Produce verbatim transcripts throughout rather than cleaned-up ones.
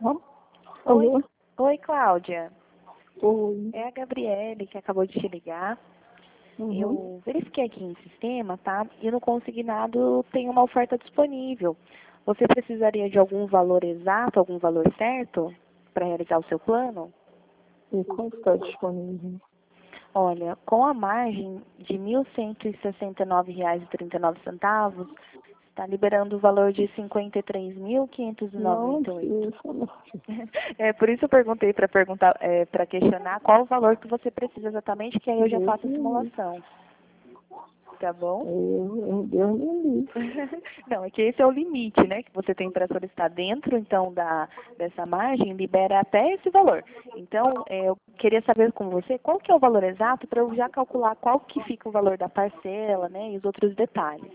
Hã? Oi, Alô? oi, Cláudia. Oi. É a Gabriele que acabou de te ligar. Uhum. Eu verifiquei aqui em sistema, tá? E no consignado tem uma oferta disponível. Você precisaria de algum valor exato, algum valor certo para realizar o seu plano? E quanto está disponível? Olha, com a margem de mil cento e sessenta e nove reais e trinta e nove centavos, está liberando o valor de cinquenta e três mil quinhentos e Não, noventa e oito. isso não. É por isso eu perguntei para perguntar, é, para questionar qual o valor que você precisa exatamente, que aí eu já Deus faço a me livre. simulação. Tá bom? Eu, eu, Deus me livre. Não, é que esse é o limite, né, que você tem para solicitar dentro, então, da, dessa margem, libera até esse valor. Então, é, eu queria saber com você qual que é o valor exato para eu já calcular qual que fica o valor da parcela, né, e os outros detalhes.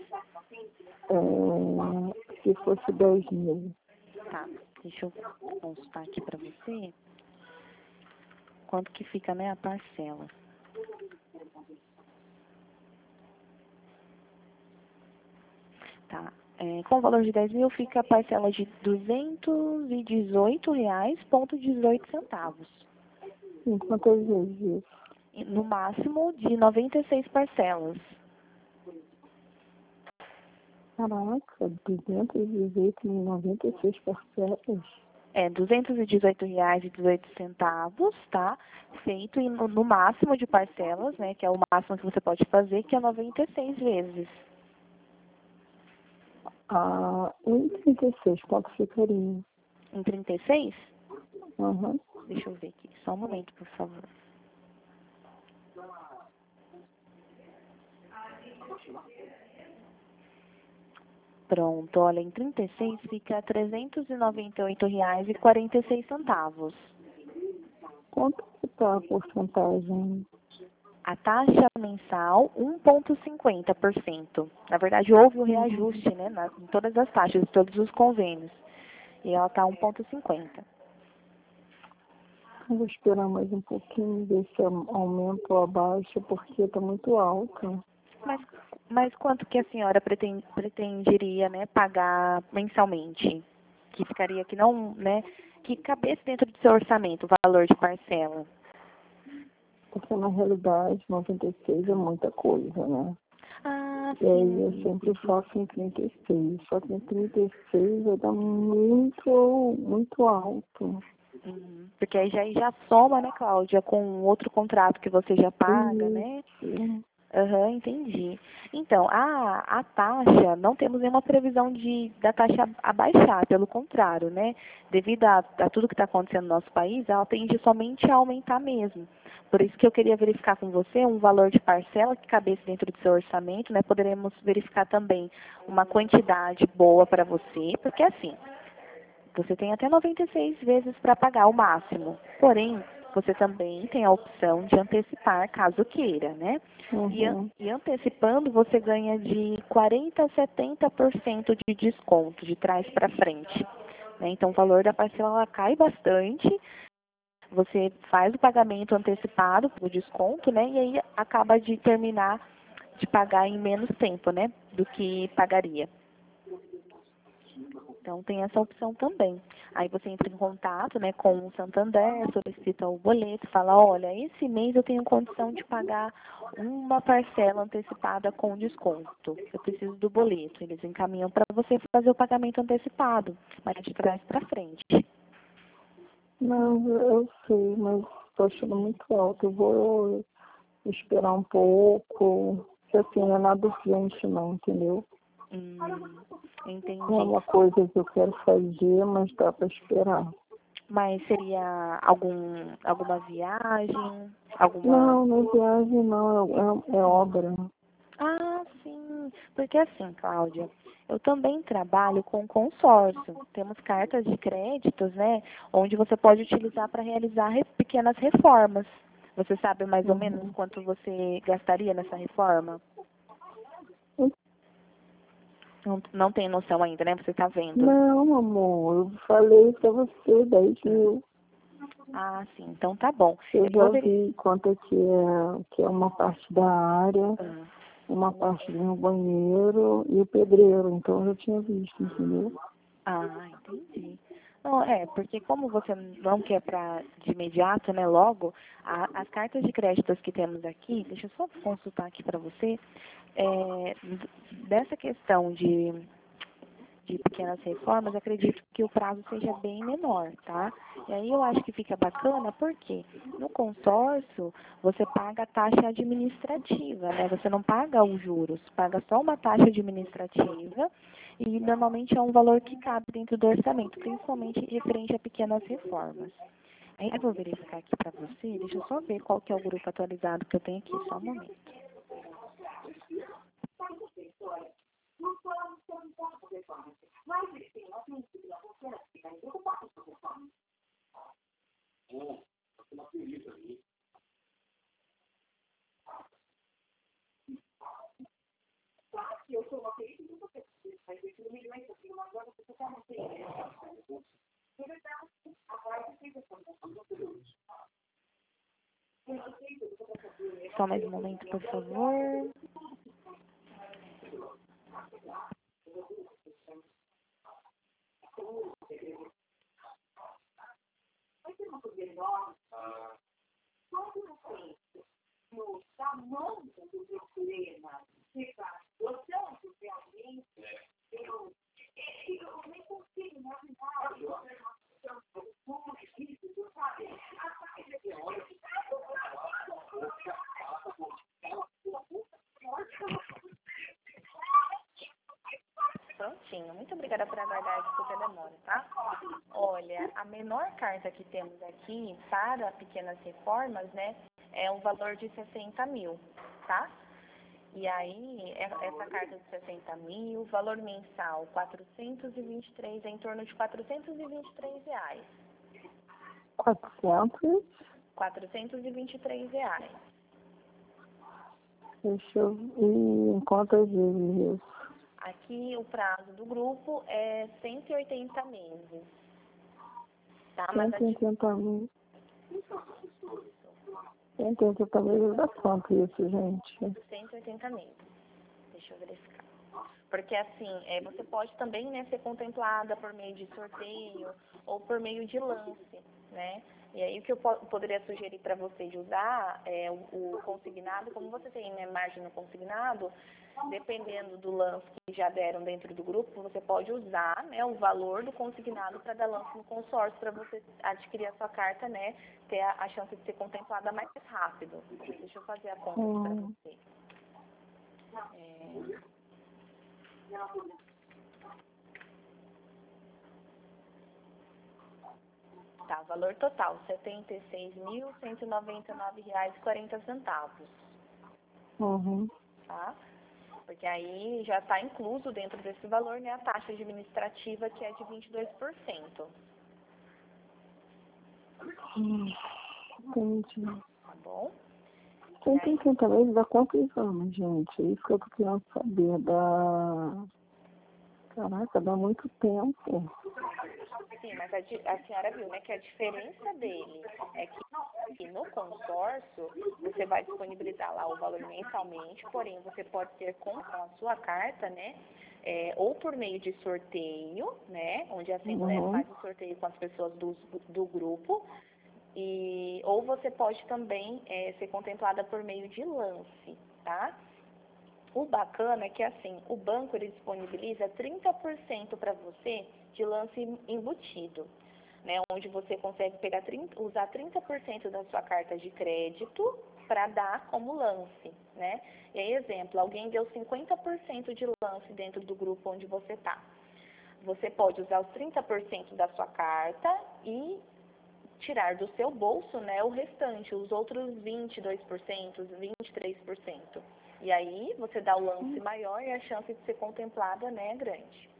É, se fosse dez mil. Tá, deixa eu consultar aqui para você quanto que fica, né, a parcela. Tá. É, com o valor de dez mil fica a parcela de duzentos e dezoito reais e dezoito centavos. Em quantas vezes isso? E, no máximo de noventa e seis parcelas. Caraca, duzentos e dezoito e noventa e seis parcelas. É, duzentos e dezoito reais e dezoito centavos, tá? Feito em- no, no máximo de parcelas, né? Que é o máximo que você pode fazer, que é noventa e seis vezes. Ah, em trinta e seis, quanto ficaria? Em trinta e seis? Uhum. Deixa eu ver aqui. Só um momento, por favor. Pronto, olha, em trinta e seis fica trezentos e noventa e oito reais e quarenta e seis centavos. Quanto que está a porcentagem? A taxa mensal, um vírgula cinquenta por cento. Na verdade, houve o Uhum. reajuste, né, nas, em todas as taxas, em todos os convênios. E ela está um vírgula cinquenta. Eu vou esperar mais um pouquinho, ver se aumenta ou abaixa, porque está muito alto. Mas, mas quanto que a senhora preten- pretenderia, né, pagar mensalmente? Que ficaria, que não, né, que cabesse dentro do seu orçamento o valor de parcela? Porque na realidade noventa e seis é muita coisa, né? Ah, E aí eu sim. sempre faço em trinta e seis, só que em trinta e seis vai dar muito, muito alto. Uhum. Porque aí já, já soma, né, Cláudia, com outro contrato que você já paga, né? Isso. Aham, entendi. Então, a, a taxa, não temos nenhuma previsão de da taxa abaixar, pelo contrário, né? Devido a, a tudo que está acontecendo no nosso país, ela tende somente a aumentar mesmo. Por isso que eu queria verificar com você um valor de parcela que cabesse dentro do seu orçamento, né? Poderemos verificar também uma quantidade boa para você, porque assim, você tem até noventa e seis vezes para pagar o máximo. Porém, você também tem a opção de antecipar, caso queira, né? E, an- Uhum. e antecipando, você ganha de quarenta a setenta por cento de desconto, de trás para frente. Né? Então, o valor da parcela ela cai bastante. Você faz o pagamento antecipado pelo desconto, né? E aí acaba de terminar de pagar em menos tempo, né? Do que pagaria. Então tem essa opção também. Aí você entra em contato, né, com o Santander, solicita o boleto, fala, olha, esse mês eu tenho condição de pagar uma parcela antecipada com desconto. Eu preciso do boleto. Eles encaminham para você fazer o pagamento antecipado, mas de trás para frente. Não, eu sei, mas estou achando muito alto. Eu vou esperar um pouco. Que assim, não é nada urgente não, entendeu? Hum, Não é entendi. uma coisa que eu quero fazer, mas dá para esperar. Mas seria algum, alguma viagem, alguma... Não, não é viagem não, é, é, é obra. Ah, sim. Porque assim, Cláudia, eu também trabalho com consórcio. Temos cartas de créditos, né? Onde você pode utilizar para realizar re- pequenas reformas. Você sabe mais ou menos Uhum. quanto você gastaria nessa reforma? Não, não tem noção ainda, né? Você está vendo. Não, amor, eu falei pra você, dez mil. Ah, sim. Então tá bom. Eu Eu vou já ver. vi quanto é que é, que é uma parte da área, Ah, uma parte do meu banheiro e o pedreiro. Então eu já tinha visto, entendeu? ah, entendi. Não, é, porque como você não quer para de imediato, né, logo, a, as cartas de créditos que temos aqui, deixa eu só consultar aqui para você, é, dessa questão de, de pequenas reformas, acredito que o prazo seja bem menor, tá? E aí eu acho que fica bacana, porque no consórcio você paga a taxa administrativa, né? Você não paga os juros, paga só uma taxa administrativa e normalmente é um valor que cabe dentro do orçamento, principalmente referente a pequenas reformas. Aí eu vou verificar aqui para você, deixa eu só ver qual que é o grupo atualizado que eu tenho aqui, só um momento. Só mais um momento, por favor. Prontinho. Muito obrigada por aguardar aqui por demora, tá? Olha, a menor carta que temos aqui para pequenas reformas, né, é um valor de sessenta mil, tá? E aí, essa carta de sessenta mil, valor mensal quatrocentos e vinte e três, é em torno de quatrocentos e vinte e três reais. quatrocentos? quatrocentos e vinte e três reais. Deixa eu ver em quantas vezes isso. Aqui o prazo do grupo é cento e oitenta meses. Tá? Mas cento e oitenta mil. cento e oitenta meses dá quanto isso, gente? cento e oitenta meses. Deixa eu verificar. Porque assim, é, você pode também, né, ser contemplada por meio de sorteio ou por meio de lance, né? E aí o que eu po poderia sugerir para você de usar é o, o consignado, como você tem, né, margem no consignado, dependendo do lance que já deram dentro do grupo, você pode usar, né, o valor do consignado para dar lance no consórcio, para você adquirir a sua carta, né, ter a, a chance de ser contemplada mais rápido. Deixa eu fazer a conta aqui para Hum. você. É... Tá, valor total, setenta e seis mil, cento e noventa e nove reais e quarenta centavos. Uhum. Tá? Porque aí já está incluso dentro desse valor, né, a taxa administrativa, que é de vinte e dois por cento. Hum. Entendi. Tá bom? cento e oitenta meses dá quantos anos, gente? É isso que eu tô querendo saber. Dá... Caraca, dá muito tempo. Sim, mas a, a senhora viu, né, que a diferença dele é que no consórcio você vai disponibilizar lá o valor mensalmente, porém você pode ter com, com a sua carta, né, é, ou por meio de sorteio, né, onde a Assembleia Uhum. faz o sorteio com as pessoas do, do grupo, e, ou você pode também é, ser contemplada por meio de lance, tá? O bacana é que, assim, o banco ele disponibiliza trinta por cento para você de lance embutido, né? Onde você consegue pegar trinta, usar trinta por cento da sua carta de crédito para dar como lance, né? E aí, exemplo, alguém deu cinquenta por cento de lance dentro do grupo onde você está. Você pode usar os trinta por cento da sua carta e tirar do seu bolso, né, o restante, os outros vinte e dois por cento, vinte e três por cento. E aí você dá o lance maior e a chance de ser contemplada, né, é grande.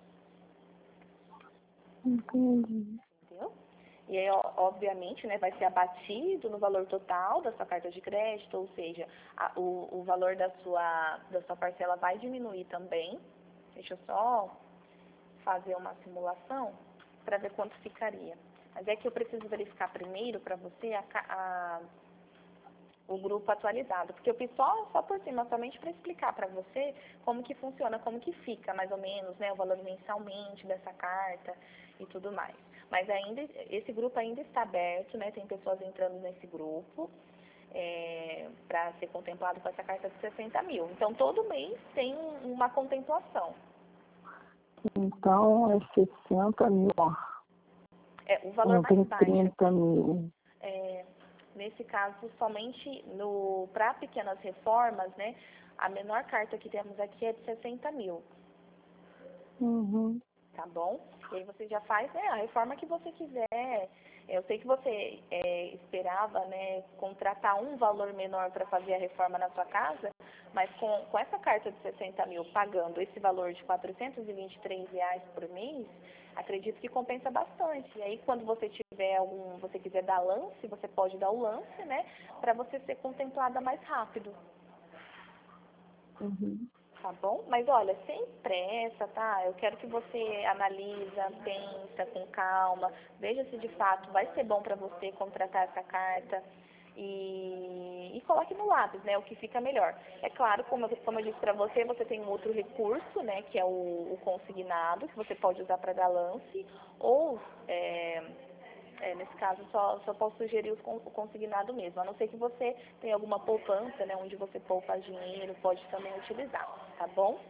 Entendi. Entendeu? E aí, ó, obviamente, né, vai ser abatido no valor total da sua carta de crédito, ou seja, a, o, o valor da sua, da sua parcela vai diminuir também. Deixa eu só fazer uma simulação para ver quanto ficaria. Mas é que eu preciso verificar primeiro para você a, a, o grupo atualizado, porque o pessoal só por cima, somente para explicar para você como que funciona, como que fica mais ou menos, né, o valor mensalmente dessa carta e tudo mais. Mas ainda, esse grupo ainda está aberto, né, tem pessoas entrando nesse grupo é, para ser contemplado com essa carta de sessenta mil. Então, todo mês tem uma contemplação. Então, é sessenta mil. É, o valor Não mais tem baixo trinta mil. é, nesse caso, somente para pequenas reformas, né, a menor carta que temos aqui é de sessenta mil, Uhum. tá bom? E aí você já faz né, a reforma que você quiser. Eu sei que você é, esperava né, contratar um valor menor para fazer a reforma na sua casa, mas com, com essa carta de sessenta mil pagando esse valor de quatrocentos e vinte e três reais por mês, acredito que compensa bastante. E aí, quando você tiver algum, você quiser dar lance, você pode dar o lance, né, para você ser contemplada mais rápido. Uhum. Tá bom? Mas olha, sem pressa, tá? Eu quero que você analisa, pensa com calma, veja se de fato vai ser bom para você contratar essa carta e, e coloque no lápis, né? O que fica melhor. É claro, como eu, como eu disse para você, você tem um outro recurso, né? Que é o, o consignado, que você pode usar para dar lance, ou é, É, nesse caso, só, só posso sugerir os con- o consignado mesmo, a não ser que você tenha alguma poupança, né, onde você poupa dinheiro, pode também utilizar, tá bom?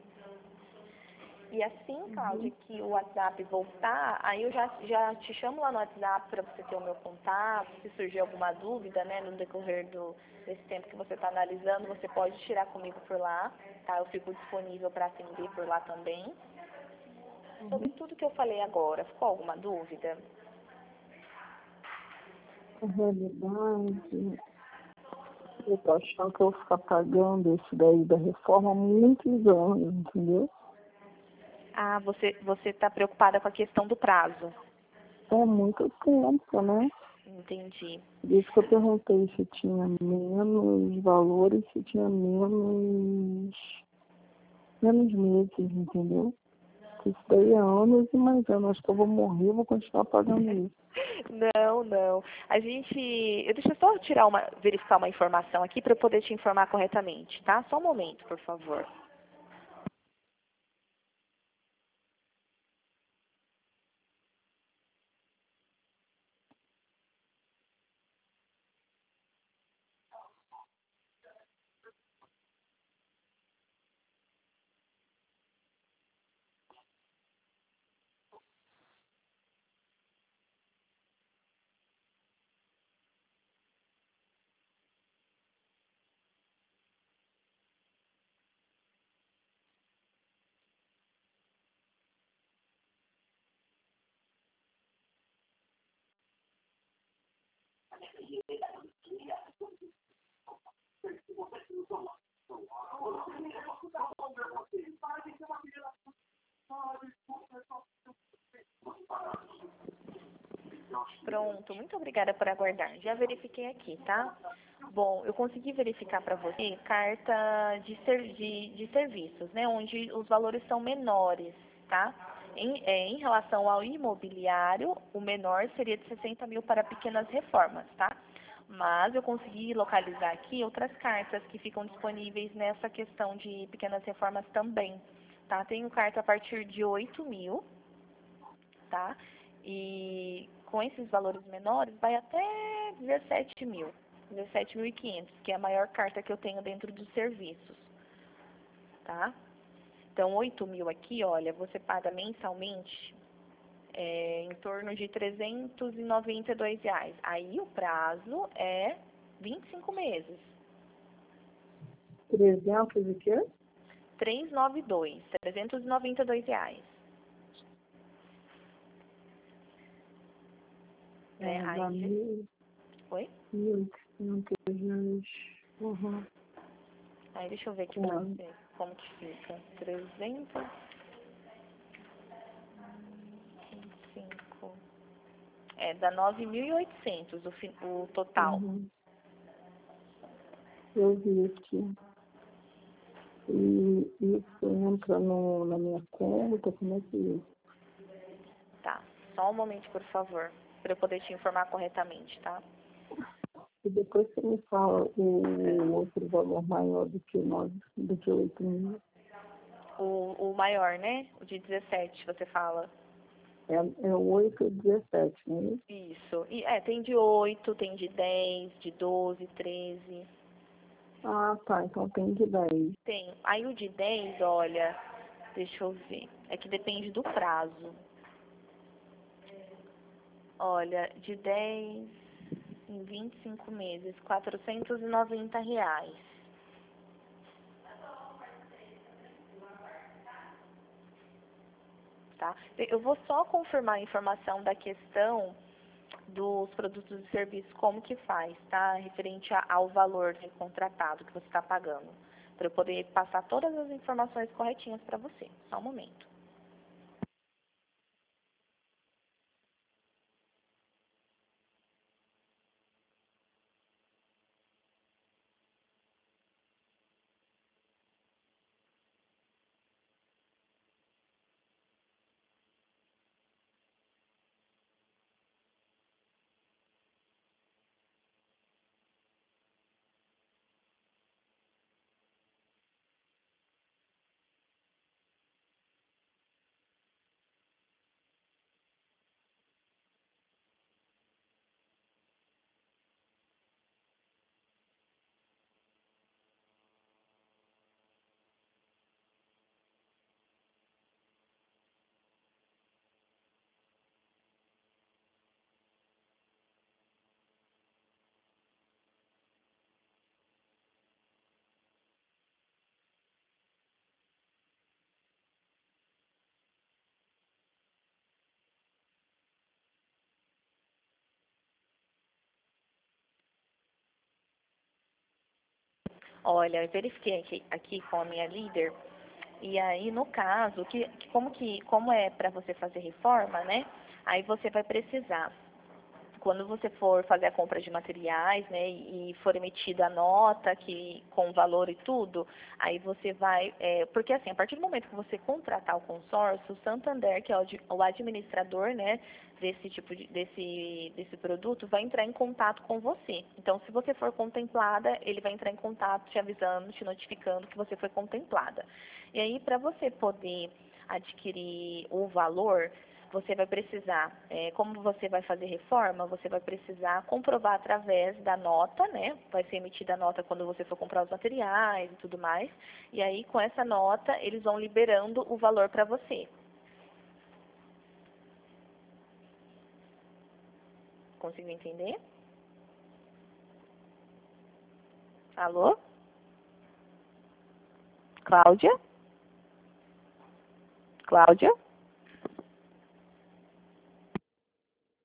E assim, Cláudia, Uhum. que o WhatsApp voltar, aí eu já, já te chamo lá no WhatsApp para você ter o meu contato, se surgir alguma dúvida, né, no decorrer do, desse tempo que você está analisando, você pode tirar comigo por lá, tá? Eu fico disponível para atender por lá também. Sobre Uhum. tudo que eu falei agora, ficou alguma dúvida? A realidade, eu tô achando que eu vou ficar pagando esse daí da reforma há muitos anos, entendeu? Ah, você você está preocupada com a questão do prazo. É muito tempo, né? Entendi. Por isso que eu perguntei se tinha menos valores, se tinha menos, menos meses, entendeu? Porque isso daí é anos e mais anos. Acho que eu vou morrer e vou continuar pagando isso. Não, não. A gente, eu deixa eu só tirar uma, verificar uma informação aqui para eu poder te informar corretamente, tá? Só um momento, por favor. Pronto, muito obrigada por aguardar. Já verifiquei aqui, tá? Bom, eu consegui verificar para você carta de, ser, de, de serviços, né? Onde os valores são menores, tá? Em, é, em relação ao imobiliário, o menor seria de sessenta mil para pequenas reformas, tá? Mas eu consegui localizar aqui outras cartas que ficam disponíveis nessa questão de pequenas reformas também, tá? Tenho carta a partir de oito mil, tá? E com esses valores menores vai até dezessete mil, dezessete mil e quinhentos, que é a maior carta que eu tenho dentro dos serviços, tá? Então, oito mil aqui, olha, você paga mensalmente é, em torno de trezentos e noventa e dois reais. Aí o prazo é vinte e cinco meses. trezentos e quê? trezentos e noventa e dois, trezentos e noventa e dois reais. Né? É, dá Aí, mil, oi? mil e quinhentos reais. Uhum. Aí deixa eu ver aqui pra É. você como que fica. trezentos e cinco. É, dá nove mil e oitocentos o, fi- o total. Uhum. Eu vi aqui. E isso entra no, na minha conta, como é que é? Tá. Só um momento, por favor, para eu poder te informar corretamente, tá? E depois você me fala o outro valor maior do que nove, do que oito mil. O, o maior, né? O de dezessete, você fala. É, é oito e dezessete, né? Isso. E, é, tem de oito, tem de dez, de doze, treze. Ah, tá. Então tem de dez. Tem. Aí o de dez, olha, deixa eu ver. É que depende do prazo. Olha, de dez em vinte e cinco meses, quatrocentos e noventa reais. Tá? Eu vou só confirmar a informação da questão dos produtos e serviços, como que faz, tá? Referente ao valor contratado que você está pagando. Para eu poder passar todas as informações corretinhas para você. Só um momento. Olha, eu verifiquei aqui, aqui com a minha líder, e aí no caso, que, que como que como é para você fazer reforma, né? Aí você vai precisar, quando você for fazer a compra de materiais, né, e for emitida a nota que com valor e tudo, aí você vai, é, porque assim, a partir do momento que você contratar o consórcio, o Santander, que é o, o administrador, né, desse tipo de, desse desse produto, vai entrar em contato com você. Então, se você for contemplada, ele vai entrar em contato te avisando, te notificando que você foi contemplada. E aí, para você poder adquirir o valor, você vai precisar, é, como você vai fazer reforma, você vai precisar comprovar através da nota, né? Vai ser emitida a nota quando você for comprar os materiais e tudo mais. E aí, com essa nota, eles vão liberando o valor para você. Conseguiu entender? Alô? Cláudia? Cláudia?